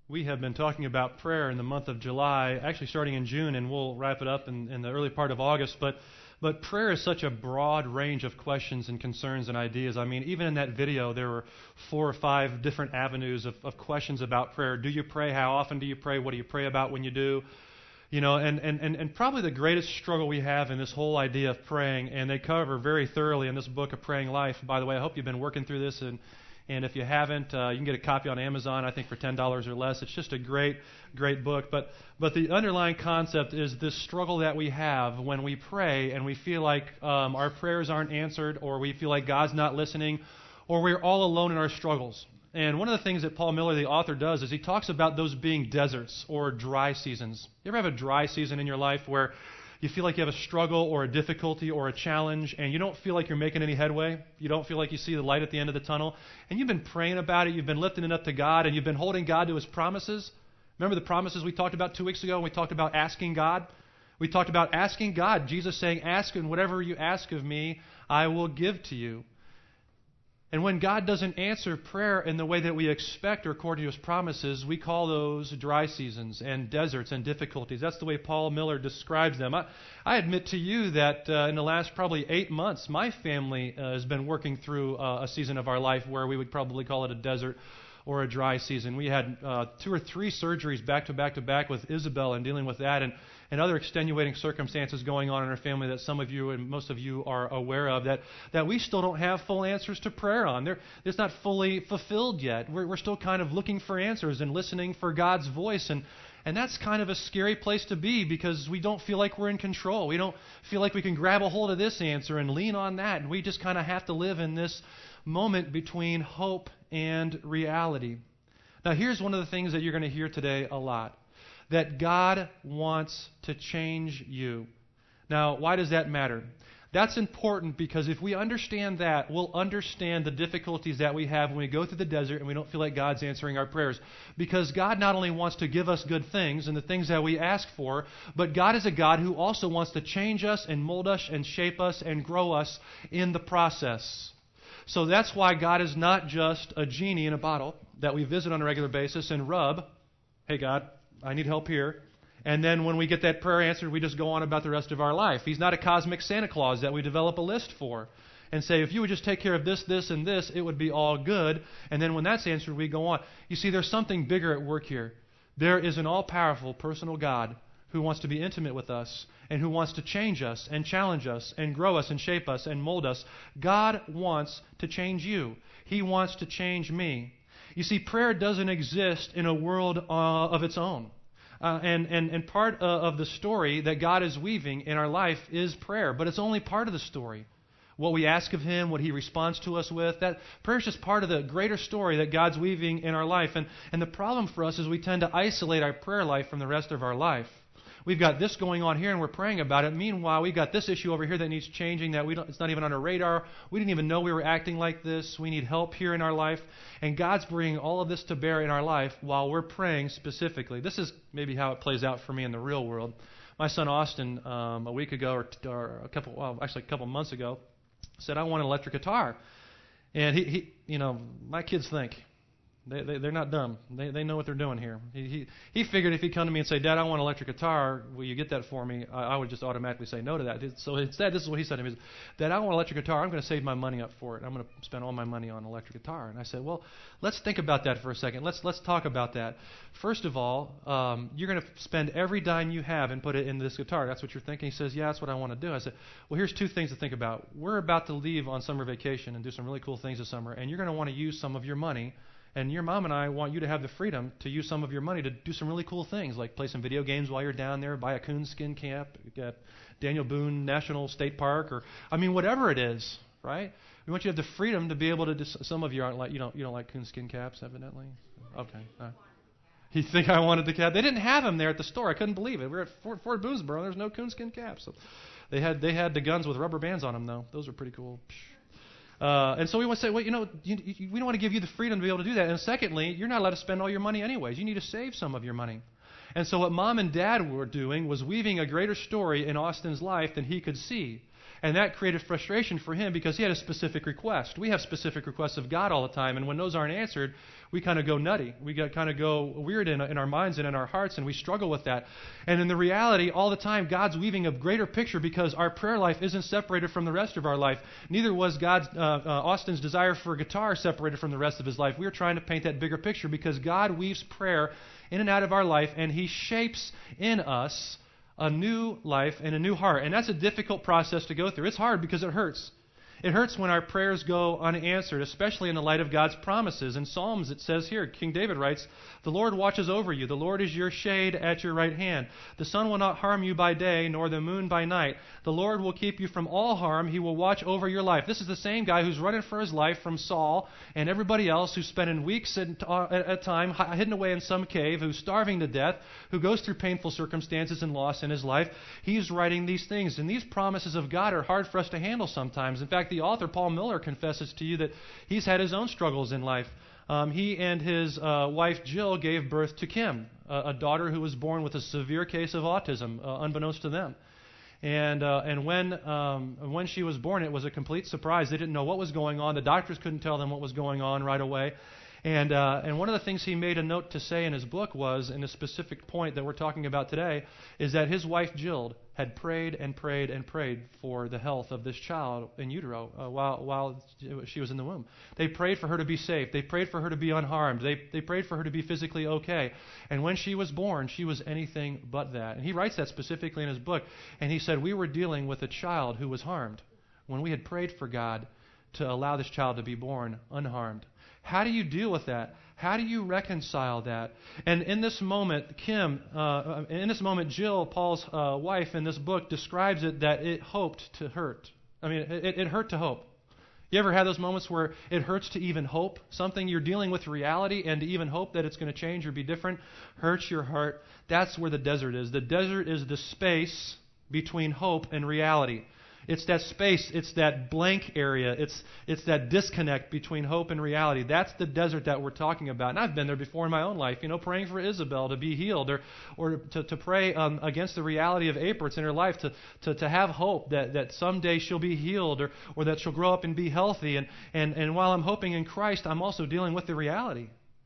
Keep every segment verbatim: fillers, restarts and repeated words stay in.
We have been talking about prayer in the month of July, actually starting in June, and we'll wrap it up in, in the early part of August. But but prayer is such a broad range of questions and concerns and ideas. I mean, even in that video, there were four or five different avenues of, of questions about prayer. Do you pray? How often do you pray? What do you pray about when you do? You know, and, and, and, and probably the greatest struggle we have in this whole idea of praying, and they cover very thoroughly in this book, A Praying Life. By the way, I hope you've been working through this, and And if you haven't, uh, you can get a copy on Amazon, I think, for ten dollars or less. It's just a great, great book. But but the underlying concept is this struggle that we have when we pray and we feel like um, our prayers aren't answered, or we feel like God's not listening, or we're all alone in our struggles. And one of the things that Paul Miller, the author, does is he talks about those being deserts or dry seasons. You ever have a dry season in your life where you feel like you have a struggle or a difficulty or a challenge, and you don't feel like you're making any headway? You don't feel like you see the light at the end of the tunnel? And you've been praying about it, you've been lifting it up to God, and you've been holding God to His promises. Remember the promises we talked about two weeks ago when we talked about asking God? We talked about asking God. Jesus saying, ask, and whatever you ask of me, I will give to you. And when God doesn't answer prayer in the way that we expect or according to His promises, we call those dry seasons and deserts and difficulties. That's the way Paul Miller describes them. I, I admit to you that uh, in the last probably eight months, my family uh, has been working through uh, a season of our life where we would probably call it a desert or a dry season. We had uh, two or three surgeries back to back to back with Isabel and dealing with that, and, and other extenuating circumstances going on in our family that some of you and most of you are aware of that, that we still don't have full answers to prayer on. They're, it's not fully fulfilled yet. We're, we're still kind of looking for answers and listening for God's voice, and And that's kind of a scary place to be because we don't feel like we're in control. We don't feel like we can grab a hold of this answer and lean on that. And we just kind of have to live in this moment between hope and reality. Now, here's one of the things that you're going to hear today a lot. That God wants to change you. Now, why does that matter? That's important because if we understand that, we'll understand the difficulties that we have when we go through the desert and we don't feel like God's answering our prayers. Because God not only wants to give us good things and the things that we ask for, but God is a God who also wants to change us and mold us and shape us and grow us in the process. So that's why God is not just a genie in a bottle that we visit on a regular basis and rub, hey God, I need help here. And then when we get that prayer answered, we just go on about the rest of our life. He's not a cosmic Santa Claus that we develop a list for and say, if you would just take care of this, this, and this, it would be all good. And then when that's answered, we go on. You see, there's something bigger at work here. There is an all-powerful personal God who wants to be intimate with us and who wants to change us and challenge us and grow us and shape us and mold us. God wants to change you. He wants to change me. You see, prayer doesn't exist in a world uh, of its own. Uh, and, and, and part uh, of the story that God is weaving in our life is prayer. But it's only part of the story. What we ask of Him, what He responds to us with, that prayer is just part of the greater story that God's weaving in our life. And, and the problem for us is we tend to isolate our prayer life from the rest of our life. We've got this going on here and we're praying about it. Meanwhile, we've got this issue over here that needs changing that we don't, it's not even on our radar. We didn't even know we were acting like this. We need help here in our life. And God's bringing all of this to bear in our life while we're praying specifically. This is maybe how it plays out for me in the real world. My son Austin, um, a week ago or, or a couple, well, actually a couple months ago, said, I want an electric guitar. And he, he you know, my kids think. They, they, they're not dumb. They, they know what they're doing here. He, he, he figured if he'd come to me and say, Dad, I want an electric guitar, will you get that for me? I, I would just automatically say no to that. So instead, this is what he said to me. Dad, I want an electric guitar. I'm going to save my money up for it. I'm going to spend all my money on an electric guitar. And I said, well, let's think about that for a second. Let's let's talk about that. First of all, um, you're going to spend every dime you have and put it into this guitar. That's what you're thinking? He says, yeah, that's what I want to do. I said, well, here's two things to think about. We're about to leave on summer vacation and do some really cool things this summer, and you're going to want to use some of your money. And your mom and I want you to have the freedom to use some of your money to do some really cool things, like play some video games while you're down there, buy a coonskin cap at Daniel Boone National State Park, or I mean, whatever it is, right? We want you to have the freedom to be able to do. Some of you aren't like you don't you don't like coonskin caps, evidently. Okay. Uh, you think I wanted the cap? They didn't have them there at the store. I couldn't believe it. We were at Fort, Fort Boonesboro, and there's no coonskin caps. So they had they had the guns with rubber bands on them though. Those were pretty cool. Uh, and so we want to say, well, you know, you, you, we don't want to give you the freedom to be able to do that. And secondly, you're not allowed to spend all your money anyways. You need to save some of your money. And so what Mom and Dad were doing was weaving a greater story in Austin's life than he could see. And that created frustration for him because he had a specific request. We have specific requests of God all the time, and when those aren't answered, we kind of go nutty. We got, kind of go weird in, in our minds and in our hearts, and we struggle with that. And in the reality, all the time, God's weaving a greater picture because our prayer life isn't separated from the rest of our life. Neither was God's uh, uh, Austin's desire for guitar separated from the rest of his life. We are trying to paint that bigger picture because God weaves prayer in and out of our life, and He shapes in us a new life and a new heart. And that's a difficult process to go through. It's hard because it hurts. It hurts when our prayers go unanswered, especially in the light of God's promises. In Psalms, it says here, King David writes, "The Lord watches over you. The Lord is your shade at your right hand. The sun will not harm you by day, nor the moon by night. The Lord will keep you from all harm. He will watch over your life." This is the same guy who's running for his life from Saul and everybody else, who's spending weeks at a time hidden away in some cave, who's starving to death, who goes through painful circumstances and loss in his life. He's writing these things. And these promises of God are hard for us to handle sometimes. In fact, the author, Paul Miller, confesses to you that he's had his own struggles in life. Um, he and his uh, wife, Jill, gave birth to Kim, a, a daughter who was born with a severe case of autism, uh, unbeknownst to them. And uh, and when um, when she was born, it was a complete surprise. They didn't know what was going on. The doctors couldn't tell them what was going on right away. And uh, and one of the things he made a note to say in his book was, in a specific point that we're talking about today, is that his wife Jill had prayed and prayed and prayed for the health of this child in utero uh, while while she was in the womb. They prayed for her to be safe. They prayed for her to be unharmed. They they prayed for her to be physically okay. And when she was born, she was anything but that. And he writes that specifically in his book. And he said, we were dealing with a child who was harmed when we had prayed for God to allow this child to be born unharmed. How do you deal with that? How do you reconcile that? And in this moment, Kim, uh, in this moment, Jill, Paul's uh, wife, in this book, describes it that it hoped to hurt. I mean, it, it hurt to hope. You ever had those moments where it hurts to even hope? Something you're dealing with reality, and to even hope that it's going to change or be different hurts your heart. That's where the desert is. The desert is the space between hope and reality. It's that space, it's that blank area, it's it's that disconnect between hope and reality. That's the desert that we're talking about. And I've been there before in my own life, you know, praying for Isabel to be healed, or or to, to pray um, against the reality of Apritz in her life, to, to, to have hope that, that someday she'll be healed, or, or that she'll grow up and be healthy. And, and, and while I'm hoping in Christ, I'm also dealing with the reality.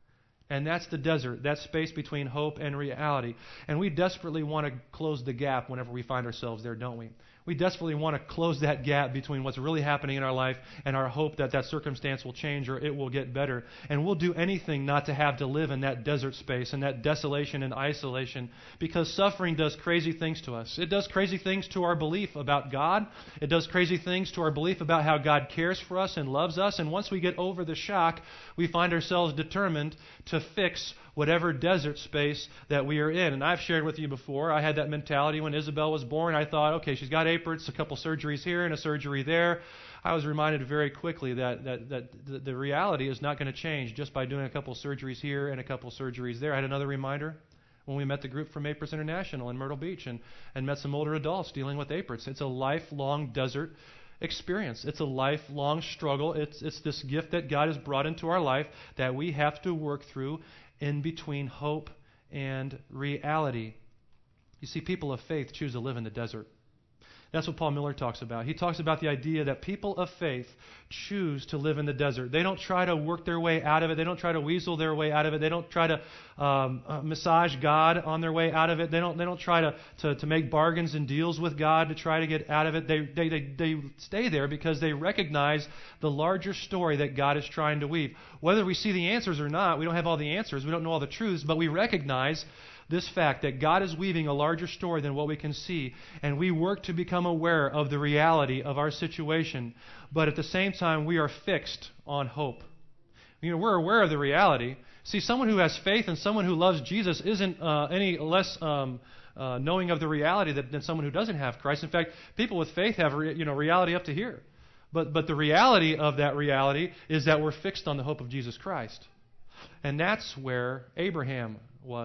And that's the desert, that space between hope and reality. And we desperately want to close the gap whenever we find ourselves there, don't we? We desperately want to close that gap between what's really happening in our life and our hope that that circumstance will change or it will get better. And we'll do anything not to have to live in that desert space and that desolation and isolation, because suffering does crazy things to us. It does crazy things to our belief about God. It does crazy things to our belief about how God cares for us and loves us. And once we get over the shock, we find ourselves determined to fix whatever desert space that we are in. And I've shared with you before, I had that mentality when Isabel was born. I thought, okay, she's got Apritz, a couple surgeries here and a surgery there. I was reminded very quickly that that, that the, the reality is not going to change just by doing a couple surgeries here and a couple surgeries there. I had another reminder when we met the group from Apritz International in Myrtle Beach and, and met some older adults dealing with Apritz. It's a lifelong desert experience. It's a lifelong struggle. It's it's this gift that God has brought into our life that we have to work through in between hope and reality. You see, people of faith choose to live in the desert. That's what Paul Miller talks about. He talks about the idea that people of faith choose to live in the desert. They don't try to work their way out of it. They don't try to weasel their way out of it. They don't try to um, uh, massage God on their way out of it. They don't They don't try to, to, to make bargains and deals with God to try to get out of it. They, they, they, they stay there because they recognize the larger story that God is trying to weave. Whether we see the answers or not, we don't have all the answers. We don't know all the truths, but we recognize this fact that God is weaving a larger story than what we can see, and we work to become aware of the reality of our situation, but at the same time we are fixed on hope. You know, we're aware of the reality. See, someone who has faith and someone who loves Jesus isn't uh, any less um, uh, knowing of the reality that, than someone who doesn't have Christ. In fact, people with faith have re- you know reality up to here, but but the reality of that reality is that we're fixed on the hope of Jesus Christ, and that's where Abraham was.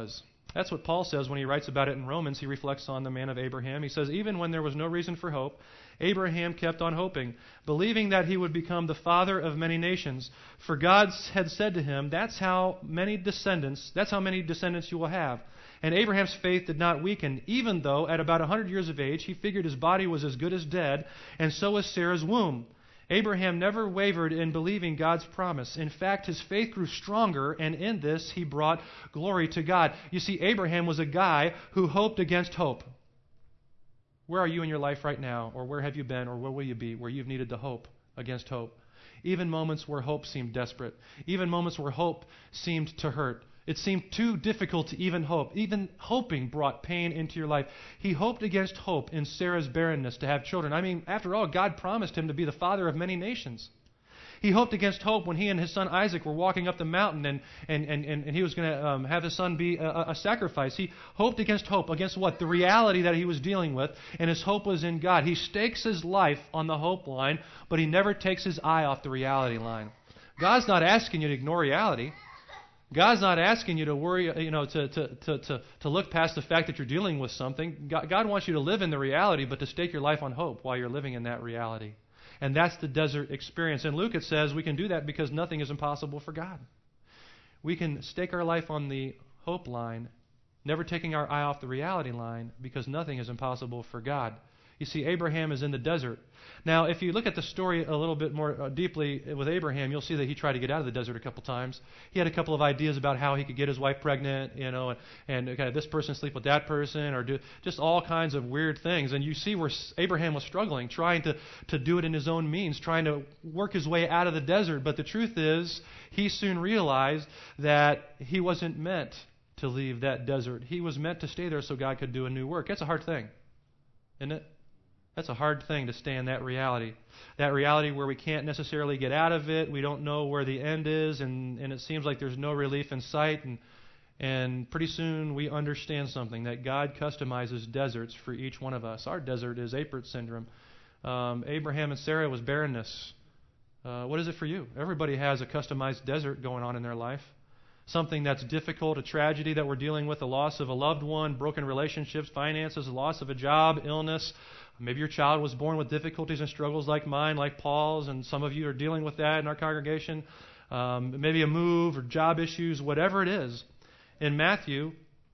That's what Paul says when he writes about it in Romans. He reflects on the man of Abraham. He says, even when there was no reason for hope, Abraham kept on hoping, believing that he would become the father of many nations. For God had said to him, that's how many descendants, that's how many descendants you will have. And Abraham's faith did not weaken, even though at about a hundred years of age he figured his body was as good as dead, and so was Sarah's womb. Abraham never wavered in believing God's promise. In fact, his faith grew stronger, and in this he brought glory to God. You see, Abraham was a guy who hoped against hope. Where are you in your life right now? Or where have you been? Or where will you be where you've needed to hope against hope? Even moments where hope seemed desperate. Even moments where hope seemed to hurt. It seemed too difficult to even hope. Even hoping brought pain into your life. He hoped against hope in Sarah's barrenness to have children. I mean, after all, God promised him to be the father of many nations. He hoped against hope when he and his son Isaac were walking up the mountain and, and, and, and he was going to um, have his son be a, a sacrifice. He hoped against hope. Against what? The reality that he was dealing with, and his hope was in God. He stakes his life on the hope line, but he never takes his eye off the reality line. God's not asking you to ignore reality. God's not asking you to worry, you know, to, to, to, to, to look past the fact that you're dealing with something. God, God wants you to live in the reality, but to stake your life on hope while you're living in that reality. And that's the desert experience. And Luke, it says we can do that because nothing is impossible for God. We can stake our life on the hope line, never taking our eye off the reality line, because nothing is impossible for God. You see, Abraham is in the desert. Now, if you look at the story a little bit more uh, deeply with Abraham, you'll see that he tried to get out of the desert a couple times. He had a couple of ideas about how he could get his wife pregnant, you know, and, and kind of this person sleep with that person, or do just all kinds of weird things. And you see where Abraham was struggling, trying to, to do it in his own means, trying to work his way out of the desert. But the truth is, he soon realized that he wasn't meant to leave that desert. He was meant to stay there so God could do a new work. That's a hard thing, isn't it? That's a hard thing to stay in that reality. That reality where we can't necessarily get out of it. We don't know where the end is, and, and it seems like there's no relief in sight. And, and pretty soon we understand something, that God customizes deserts for each one of us. Our desert is Apert syndrome. Um, Abraham and Sarah was barrenness. Uh, what is it for you? Everybody has a customized desert going on in their life. Something that's difficult, a tragedy that we're dealing with, the loss of a loved one, broken relationships, finances, the loss of a job, illness. Maybe your child was born with difficulties and struggles like mine, like Paul's, and some of you are dealing with that in our congregation. Um, maybe a move or job issues, whatever it is. In Matthew,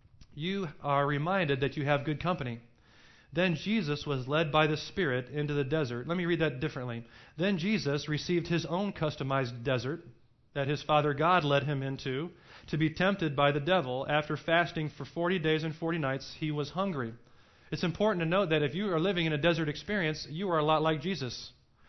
you are reminded that you have good company. Then Jesus was led by the Spirit into the desert. Let me read that differently. Then Jesus received his own customized desert that his Father God led him into to be tempted by the devil. After fasting for forty days and forty nights, he was hungry. It's important to note that if you are living in a desert experience, you are a lot like Jesus.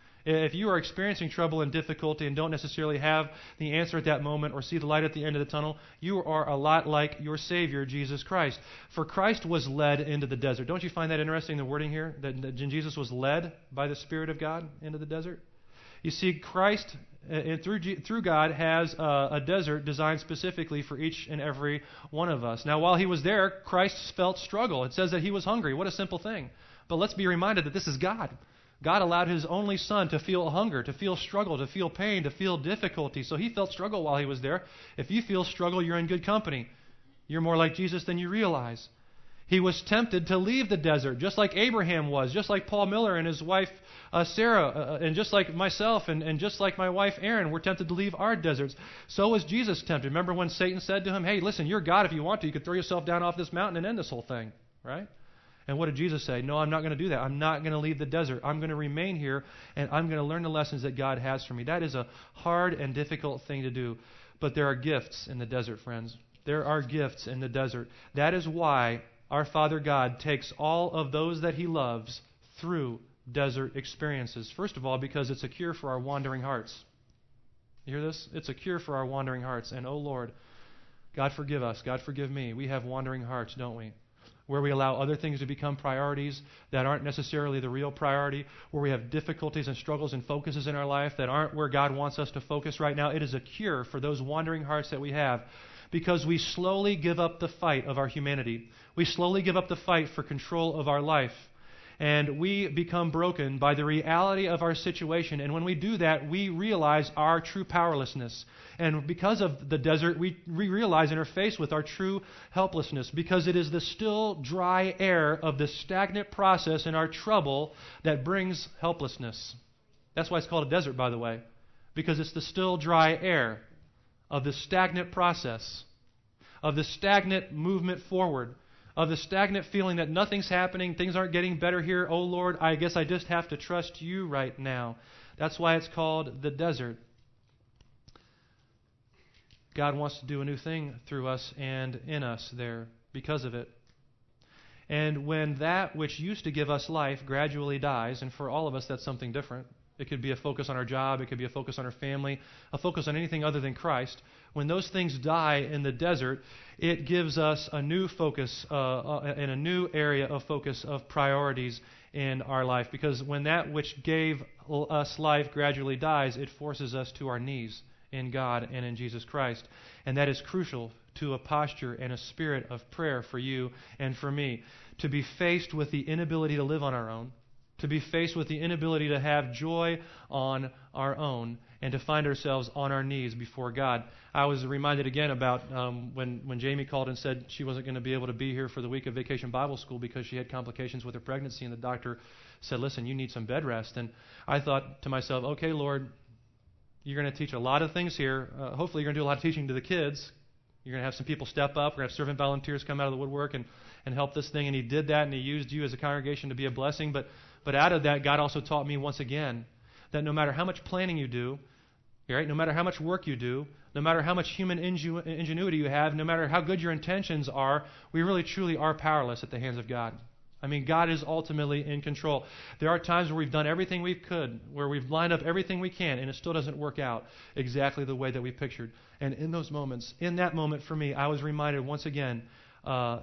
If you are experiencing trouble and difficulty and don't necessarily have the answer at that moment or see the light at the end of the tunnel, you are a lot like your Savior, Jesus Christ. For Christ was led into the desert. Don't you find that interesting, the wording here? That, that Jesus was led by the Spirit of God into the desert? You see, Christ, uh, through, through God, has a, a desert designed specifically for each and every one of us. Now, while he was there, Christ felt struggle. It says that he was hungry. What a simple thing. But let's be reminded that this is God. God allowed his only son to feel hunger, to feel struggle, to feel pain, to feel difficulty. So he felt struggle while he was there. If you feel struggle, you're in good company. You're more like Jesus than you realize. He was tempted to leave the desert, just like Abraham was, just like Paul Miller and his wife uh, Sarah, uh, and just like myself and, and just like my wife Erin, we're tempted to leave our deserts. So was Jesus tempted. Remember when Satan said to him, hey, listen, you're God if you want to. You could throw yourself down off this mountain and end this whole thing, right? And what did Jesus say? No, I'm not going to do that. I'm not going to leave the desert. I'm going to remain here, and I'm going to learn the lessons that God has for me. That is a hard and difficult thing to do. But there are gifts in the desert, friends. There are gifts in the desert. That is why our Father God takes all of those that he loves through desert experiences. First of all, because it's a cure for our wandering hearts. You hear this? It's a cure for our wandering hearts. And oh Lord, God forgive us. God forgive me. We have wandering hearts, don't we? Where we allow other things to become priorities that aren't necessarily the real priority, where we have difficulties and struggles and focuses in our life that aren't where God wants us to focus right now. It is a cure for those wandering hearts that we have, because we slowly give up the fight of our humanity. We slowly give up the fight for control of our life. and we become broken by the reality of our situation. And when we do that, we realize our true powerlessness. And because of the desert, we, we realize and are faced with our true helplessness, because it is the still, dry air of the stagnant process in our trouble that brings helplessness. That's why it's called a desert, by the way, because it's the still, dry air of the stagnant process, of the stagnant movement forward, of the stagnant feeling that nothing's happening, things aren't getting better here. Oh Lord, I guess I just have to trust you right now. That's why it's called the desert. God wants to do a new thing through us and in us there because of it. And when that which used to give us life gradually dies, and for all of us that's something different. It could be a focus on our job, it could be a focus on our family, a focus on anything other than Christ. When those things die in the desert, it gives us a new focus uh, uh, and a new area of focus of priorities in our life. Because when that which gave us life gradually dies, it forces us to our knees in God and in Jesus Christ. And that is crucial to a posture and a spirit of prayer for you and for me. To be faced with the inability to live on our own, to be faced with the inability to have joy on our own, and to find ourselves on our knees before God. I was reminded again about um, when, when Jamie called and said she wasn't going to be able to be here for the week of Vacation Bible School because she had complications with her pregnancy, and the doctor said, listen, you need some bed rest. And I thought to myself, okay, Lord, you're going to teach a lot of things here. Uh, hopefully you're going to do a lot of teaching to the kids. You're going to have some people step up. We're going to have servant volunteers come out of the woodwork and, and help this thing. And he did that, and he used you as a congregation to be a blessing. But But out of that, God also taught me once again that no matter how much planning you do, right, no matter how much work you do, no matter how much human ingu- ingenuity you have, no matter how good your intentions are, we really truly are powerless at the hands of God. I mean, God is ultimately in control. There are times where we've done everything we could, where we've lined up everything we can, and it still doesn't work out exactly the way that we pictured. And in those moments, in that moment for me, I was reminded once again uh,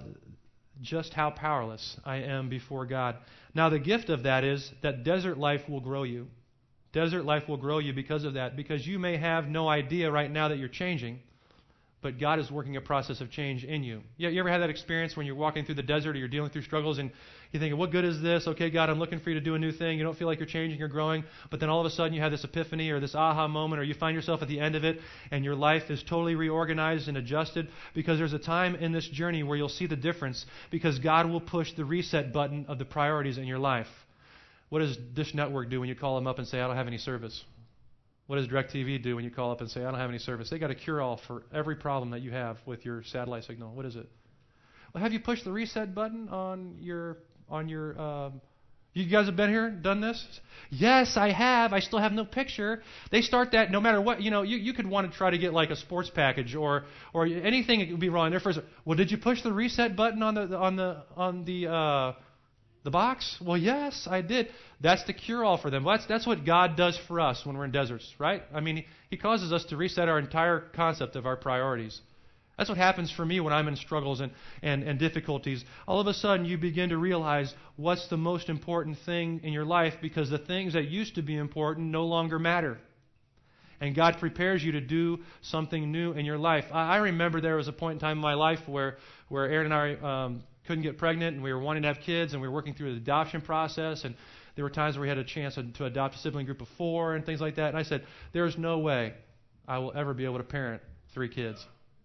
just how powerless I am before God. Now, the gift of that is that desert life will grow you. Desert life will grow you because of that, because you may have no idea right now that you're changing, but God is working a process of change in you. You, you ever had that experience when you're walking through the desert or you're dealing through struggles and you're thinking, what good is this? Okay, God, I'm looking for you to do a new thing. You don't feel like you're changing, you're growing, but then all of a sudden you have this epiphany or this aha moment, or you find yourself at the end of it and your life is totally reorganized and adjusted, because there's a time in this journey where you'll see the difference, because God will push the reset button of the priorities in your life. What does Dish Network do when you call them up and say, I don't have any service? What does DirecTV do when you call up and say, I don't have any service? They got a cure-all for every problem that you have with your satellite signal. What is it? Well, have you pushed the reset button on your, on your, um, you guys have been here, done this? Yes, I have. I still have no picture. They start that no matter what, you know, you, you could want to try to get like a sports package or, or anything that could be wrong. Their first, well, did you push the reset button on the, on the, on the, uh, the box? Well, yes, I did. That's the cure-all for them. Well, that's, that's what God does for us when we're in deserts, right? I mean, he, he causes us to reset our entire concept of our priorities. That's what happens for me when I'm in struggles and, and, and difficulties. All of a sudden, you begin to realize what's the most important thing in your life, because the things that used to be important no longer matter. And God prepares you to do something new in your life. I, I remember there was a point in time in my life where, where Aaron and I um, couldn't get pregnant, and we were wanting to have kids, and we were working through the adoption process, and there were times where we had a chance to adopt a sibling group of four and things like that. And I said, there's no way I will ever be able to parent three kids.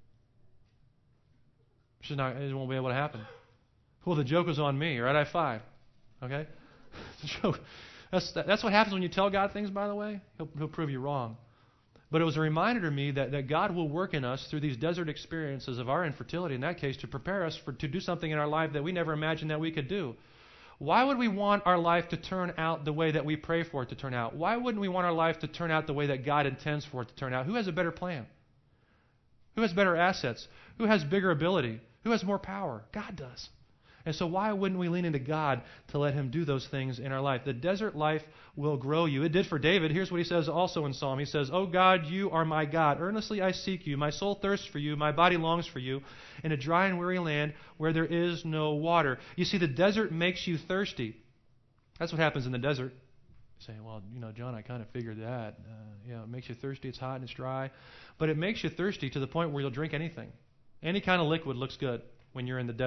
It's just not, it won't be able to happen. Well, the joke was on me, right? I have five. Okay? The joke. That's, that's what happens when you tell God things, by the way. He'll, he'll prove you wrong. But it was a reminder to me that, that God will work in us through these desert experiences of our infertility, in that case, to prepare us for to do something in our life that we never imagined that we could do. Why would we want our life to turn out the way that we pray for it to turn out? Why wouldn't we want our life to turn out the way that God intends for it to turn out? Who has a better plan? Who has better assets? Who has bigger ability? Who has more power? God does. And so why wouldn't we lean into God to let him do those things in our life? The desert life will grow you. It did for David. Here's what he says also in Psalm. He says, "O God, you are my God. Earnestly I seek you. My soul thirsts for you. My body longs for you in a dry and weary land where there is no water." You see, the desert makes you thirsty. That's what happens in the desert. You say, well, you know, John, I kind of figured that. Uh, yeah, it makes you thirsty. It's hot and it's dry. But it makes you thirsty to the point where you'll drink anything. Any kind of liquid looks good when you're in the desert.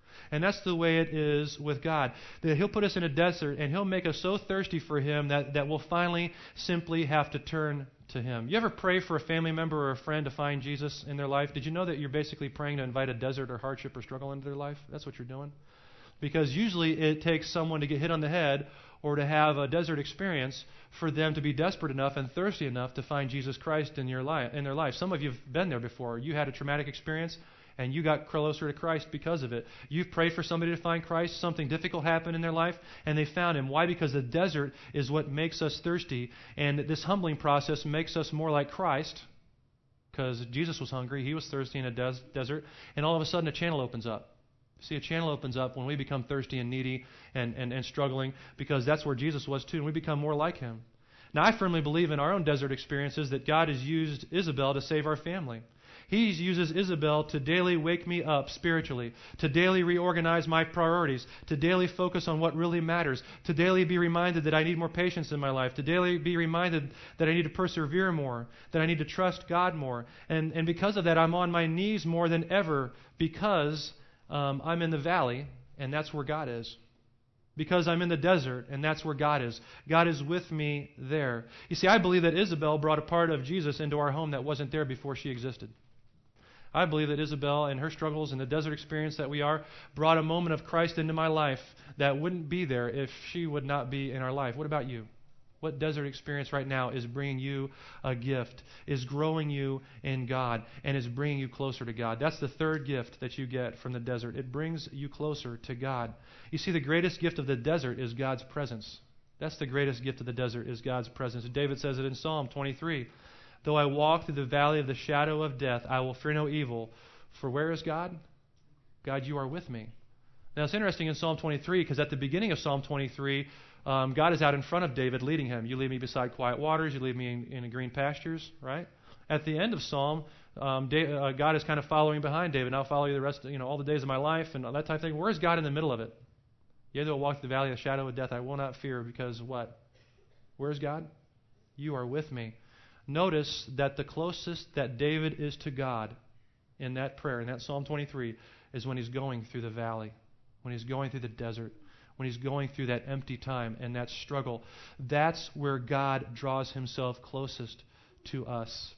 And that's the way it is with God. That He'll put us in a desert and He'll make us so thirsty for Him that, that we'll finally simply have to turn to Him. You ever pray for a family member or a friend to find Jesus in their life? Did you know that you're basically praying to invite a desert or hardship or struggle into their life? That's what you're doing. Because usually it takes someone to get hit on the head or to have a desert experience for them to be desperate enough and thirsty enough to find Jesus Christ in your life, in their life. Some of you have been there before. You had a traumatic experience and you got closer to Christ because of it. You've prayed for somebody to find Christ. Something difficult happened in their life and they found Him. Why? Because the desert is what makes us thirsty, and this humbling process makes us more like Christ, because Jesus was hungry. He was thirsty in a des- desert, and all of a sudden a channel opens up. See, a channel opens up when we become thirsty and needy and, and, and struggling, because that's where Jesus was too, and we become more like Him. Now, I firmly believe in our own desert experiences that God has used Isabel to save our family. He uses Isabel to daily wake me up spiritually, to daily reorganize my priorities, to daily focus on what really matters, to daily be reminded that I need more patience in my life, to daily be reminded that I need to persevere more, that I need to trust God more. And, and because of that, I'm on my knees more than ever, because um, I'm in the valley, and that's where God is. Because I'm in the desert, and that's where God is. God is with me there. You see, I believe that Isabel brought a part of Jesus into our home that wasn't there before she existed. I believe that Isabel and her struggles and the desert experience that we are brought a moment of Christ into my life that wouldn't be there if she would not be in our life. What about you? What desert experience right now is bringing you a gift, is growing you in God, and is bringing you closer to God? That's the third gift that you get from the desert. It brings you closer to God. You see, the greatest gift of the desert is God's presence. That's the greatest gift of the desert, is God's presence. David says it in Psalm twenty-three. Though I walk through the valley of the shadow of death, I will fear no evil. For where is God? God, you are with me. Now, it's interesting in Psalm twenty-three, because at the beginning of Psalm twenty-three, um, God is out in front of David leading him. You lead me beside quiet waters. You lead me in, in green pastures, right? At the end of Psalm, um, David, uh, God is kind of following behind David. And I'll follow you the rest of, you know, all the days of my life and all that type of thing. Where is God in the middle of it? Yea, though I walk through the valley of the shadow of death, I will not fear, because what? Where is God? You are with me. Notice that the closest that David is to God in that prayer, in that Psalm twenty-three, is when he's going through the valley, when he's going through the desert, when he's going through that empty time and that struggle. That's where God draws Himself closest to us,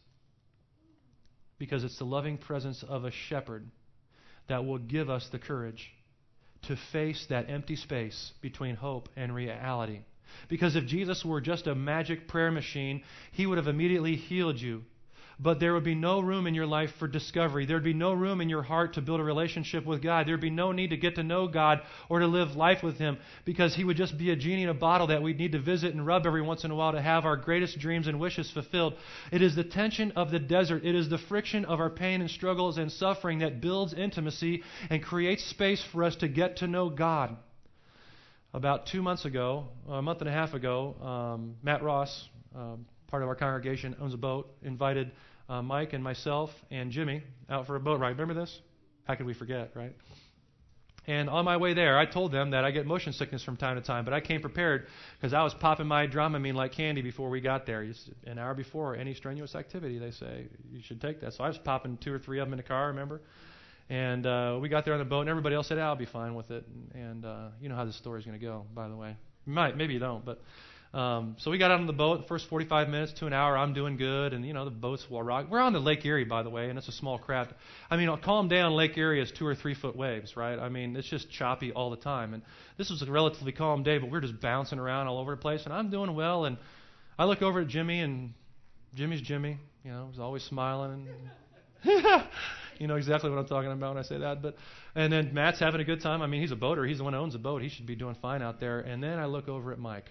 because it's the loving presence of a shepherd that will give us the courage to face that empty space between hope and reality. Because if Jesus were just a magic prayer machine, He would have immediately healed you. But there would be no room in your life for discovery. There would be no room in your heart to build a relationship with God. There would be no need to get to know God or to live life with Him, because He would just be a genie in a bottle that we'd need to visit and rub every once in a while to have our greatest dreams and wishes fulfilled. It is the tension of the desert. It is the friction of our pain and struggles and suffering that builds intimacy and creates space for us to get to know God. About two months ago, a month and a half ago, um, Matt Ross, um, part of our congregation, owns a boat, invited uh, Mike and myself and Jimmy out for a boat ride. Remember this? How could we forget, right? And on my way there, I told them that I get motion sickness from time to time, but I came prepared because I was popping my Dramamine like candy before we got there. An hour before any strenuous activity, they say, you should take that. So I was popping two or three of them in the car, remember? And uh, we got there on the boat, and everybody else said, "I'll be fine with it." And, and uh, you know how this story's going to go, by the way. You might, maybe you don't, but um, so we got out on the boat. The first forty-five minutes to an hour, I'm doing good, and you know the boat's will rock. We're on the Lake Erie, by the way, and it's a small craft. I mean, calm down. Lake Erie is two or three foot waves, right? I mean, it's just choppy all the time. And this was a relatively calm day, but we're just bouncing around all over the place, and I'm doing well. And I look over at Jimmy, and Jimmy's Jimmy. You know, he's always smiling and. You know exactly what I'm talking about when I say that. But and then Matt's having a good time. I mean, he's a boater. He's the one who owns the boat. He should be doing fine out there. And then I look over at Mike.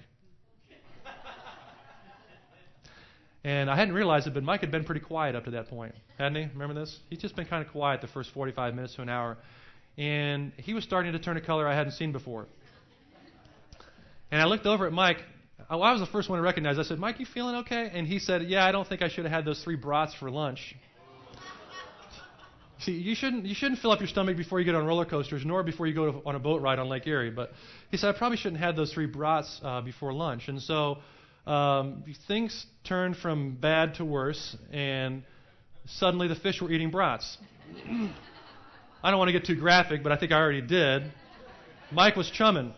And I hadn't realized it, but Mike had been pretty quiet up to that point, hadn't he? Remember this? He's just been kind of quiet the first forty-five minutes to an hour. And he was starting to turn a color I hadn't seen before. And I looked over at Mike. I was the first one to recognize. I said, "Mike, you feeling okay?" And he said, "Yeah, I don't think I should have had those three brats for lunch." See, you shouldn't you shouldn't fill up your stomach before you get on roller coasters, nor before you go to, on a boat ride on Lake Erie. But he said, I probably shouldn't have those three brats uh, before lunch. And so um, things turned from bad to worse, and suddenly the fish were eating brats. I don't want to get too graphic, but I think I already did. Mike was chumming,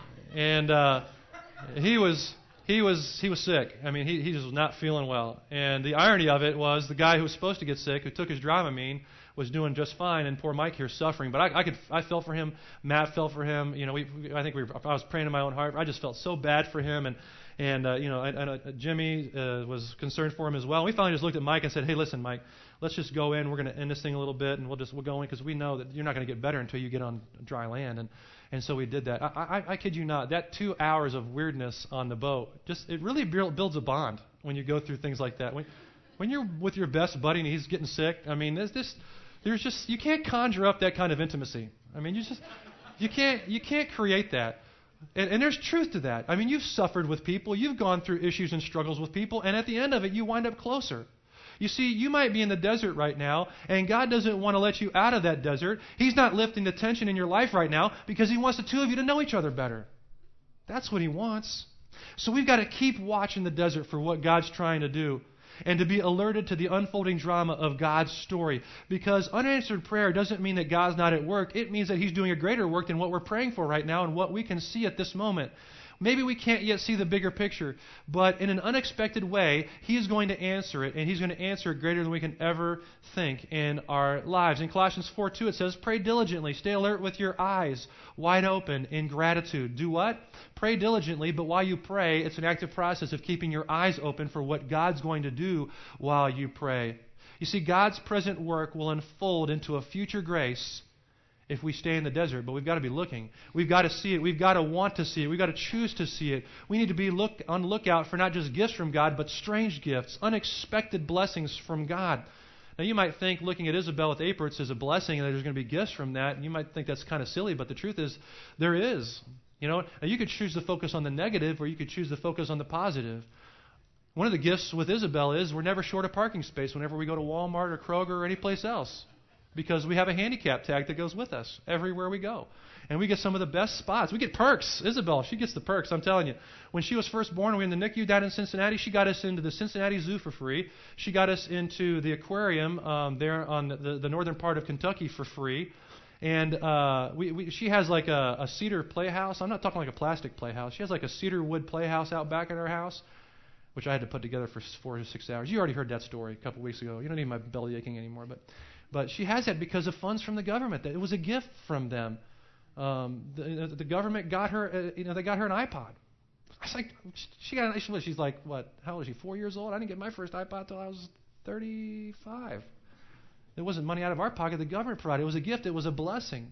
and uh, he was he was he was sick. I mean, he he just was not feeling well. And the irony of it was the guy who was supposed to get sick, who took his Dramamine, was doing just fine, and poor Mike here suffering. But I, I could I felt for him. Matt felt for him. You know, we I think we were, I was praying in my own heart. I just felt so bad for him, and and uh, you know, and, and uh, Jimmy uh, was concerned for him as well. And we finally just looked at Mike and said, "Hey, listen, Mike, let's just go in. We're going to end this thing a little bit, and we'll just we'll go in because we know that you're not going to get better until you get on dry land." And and so we did that. I, I, I kid you not, that two hours of weirdness on the boat just it really builds a bond when you go through things like that. When when you're with your best buddy and he's getting sick, I mean, there's this. There's just you can't conjure up that kind of intimacy. I mean, you just you can't you can't create that. And, and there's truth to that. I mean, you've suffered with people, you've gone through issues and struggles with people, and at the end of it, you wind up closer. You see, you might be in the desert right now, and God doesn't want to let you out of that desert. He's not lifting the tension in your life right now because He wants the two of you to know each other better. That's what He wants. So we've got to keep watching the desert for what God's trying to do, and to be alerted to the unfolding drama of God's story. Because unanswered prayer doesn't mean that God's not at work. It means that He's doing a greater work than what we're praying for right now and what we can see at this moment. Maybe we can't yet see the bigger picture, but in an unexpected way, He is going to answer it, and He's going to answer it greater than we can ever think in our lives. In Colossians four two, it says, "Pray diligently, stay alert with your eyes wide open in gratitude." Do what? Pray diligently, but while you pray, it's an active process of keeping your eyes open for what God's going to do while you pray. You see, God's present work will unfold into a future grace if we stay in the desert, but we've got to be looking. We've got to see it. We've got to want to see it. We've got to choose to see it. We need to be look, on the lookout for not just gifts from God, but strange gifts, unexpected blessings from God. Now, you might think looking at Isabel with Aperts is a blessing and that there's going to be gifts from that, and you might think that's kind of silly, but the truth is there is. You know, now you could choose to focus on the negative, or you could choose to focus on the positive. One of the gifts with Isabel is we're never short of parking space whenever we go to Walmart or Kroger or any place else, because we have a handicap tag that goes with us everywhere we go. And we get some of the best spots. We get perks. Isabel, she gets the perks, I'm telling you. When she was first born, we were in the N I C U down in Cincinnati. She got us into the Cincinnati Zoo for free. She got us into the aquarium um, there on the, the northern part of Kentucky for free. And uh, we, we, she has like a, a cedar playhouse. I'm not talking like a plastic playhouse. She has like a cedar wood playhouse out back at our house, which I had to put together for four to six hours. You already heard that story a couple weeks ago. You don't need my belly aching anymore. But But she has that because of funds from the government. It was a gift from them. Um, the, the government got her, uh, you know, they got her an iPod. I was like, she got, an, she's like, what? How old is she? Four years old. I didn't get my first iPod till I was thirty-five. It wasn't money out of our pocket. The government provided. It was a gift. It was a blessing.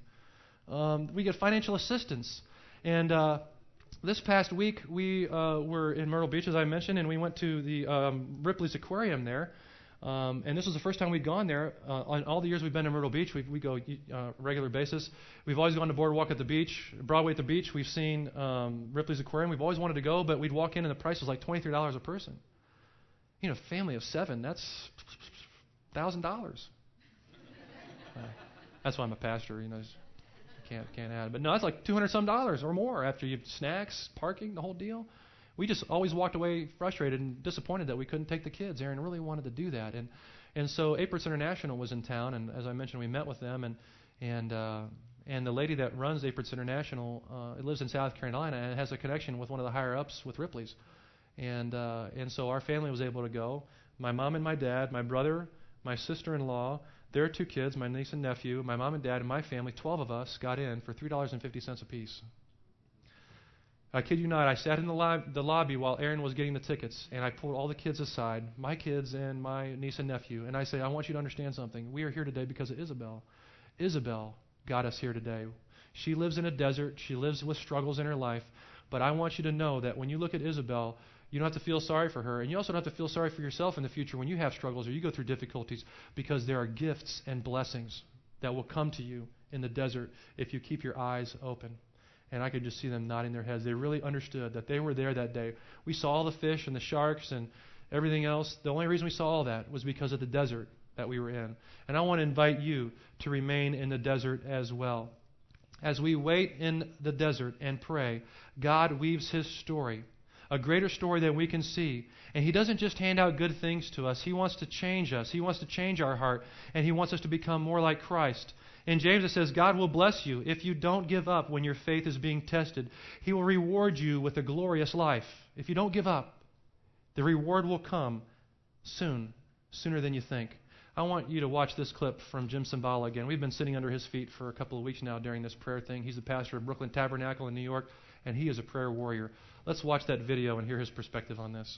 Um, we get financial assistance, and uh, this past week we uh, were in Myrtle Beach, as I mentioned, and we went to the um, Ripley's Aquarium there. Um, and this was the first time we'd gone there. Uh, on all the years we've been to Myrtle Beach, we, we go uh, regular basis. We've always gone to Boardwalk at the beach, Broadway at the beach. We've seen um, Ripley's Aquarium. We've always wanted to go, but we'd walk in and the price was like twenty-three dollars a person. You know, family of seven, that's one thousand dollars. Uh, that's why I'm a pastor, you know, can't can't add. But no, that's like two hundred some dollars or more after you snacks, parking, the whole deal. We just always walked away frustrated and disappointed that we couldn't take the kids. Aaron really wanted to do that, and and so Aperts International was in town, and as I mentioned, we met with them, and and uh, and the lady that runs Aperts International uh, lives in South Carolina and has a connection with one of the higher ups with Ripley's, and uh, and so our family was able to go. My mom and my dad, my brother, my sister-in-law, their two kids, my niece and nephew, my mom and dad, and my family, twelve of us, got in for three dollars and fifty cents apiece. I kid you not, I sat in the, lob- the lobby while Aaron was getting the tickets, and I pulled all the kids aside, my kids and my niece and nephew, and I say, I want you to understand something. We are here today because of Isabel. Isabel got us here today. She lives in a desert. She lives with struggles in her life, but I want you to know that when you look at Isabel, you don't have to feel sorry for her, and you also don't have to feel sorry for yourself in the future when you have struggles or you go through difficulties, because there are gifts and blessings that will come to you in the desert if you keep your eyes open. And I could just see them nodding their heads. They really understood that they were there that day. We saw all the fish and the sharks and everything else. The only reason we saw all that was because of the desert that we were in. And I want to invite you to remain in the desert as well. As we wait in the desert and pray, God weaves His story, a greater story than we can see. And He doesn't just hand out good things to us. He wants to change us. He wants to change our heart. And He wants us to become more like Christ. In James it says, God will bless you if you don't give up when your faith is being tested. He will reward you with a glorious life. If you don't give up, the reward will come soon, sooner than you think. I want you to watch this clip from Jim Cymbala again. We've been sitting under his feet for a couple of weeks now during this prayer thing. He's the pastor of Brooklyn Tabernacle in New York, and he is a prayer warrior. Let's watch that video and hear his perspective on this.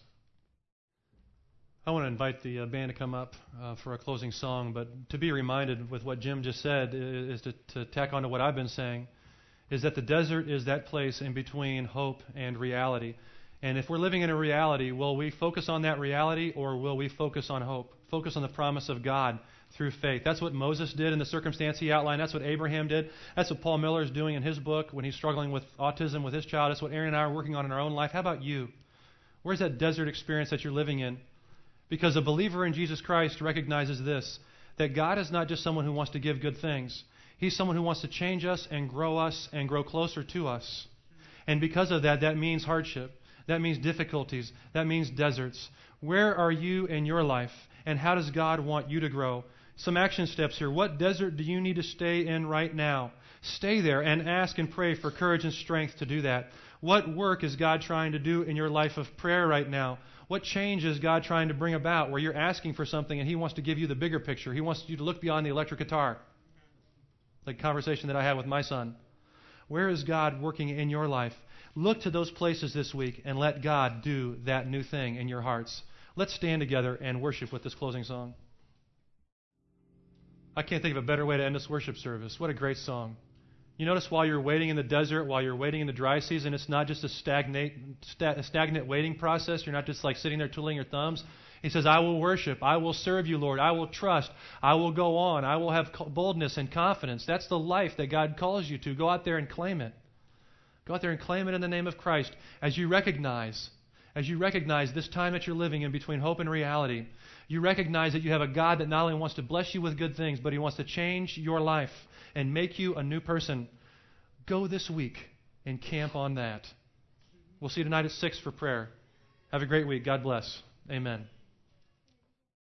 I want to invite the uh, band to come up uh, for a closing song, but to be reminded with what Jim just said is, is to, to tack on to what I've been saying, is that the desert is that place in between hope and reality. And if we're living in a reality, will we focus on that reality or will we focus on hope? Focus on the promise of God through faith. That's what Moses did in the circumstance he outlined. That's what Abraham did. That's what Paul Miller is doing in his book when he's struggling with autism with his child. That's what Aaron and I are working on in our own life. How about you? Where's that desert experience that you're living in? Because a believer in Jesus Christ recognizes this, that God is not just someone who wants to give good things. He's someone who wants to change us and grow us and grow closer to us. And because of that, that means hardship. That means difficulties. That means deserts. Where are you in your life? And how does God want you to grow? Some action steps here. What desert do you need to stay in right now? Stay there and ask and pray for courage and strength to do that. What work is God trying to do in your life of prayer right now? What change is God trying to bring about where you're asking for something and He wants to give you the bigger picture? He wants you to look beyond the electric guitar. Like the conversation that I had with my son. Where is God working in your life? Look to those places this week and let God do that new thing in your hearts. Let's stand together and worship with this closing song. I can't think of a better way to end this worship service. What a great song. You notice while you're waiting in the desert, while you're waiting in the dry season, it's not just a stagnate, sta- a stagnant waiting process. You're not just like sitting there twiddling your thumbs. He says, I will worship. I will serve you, Lord. I will trust. I will go on. I will have boldness and confidence. That's the life that God calls you to. Go out there and claim it. Go out there and claim it in the name of Christ as you recognize, as you recognize this time that you're living in between hope and reality. You recognize that you have a God that not only wants to bless you with good things, but He wants to change your life and make you a new person. Go this week and camp on that. We'll see you tonight at six for prayer. Have a great week. God bless. Amen.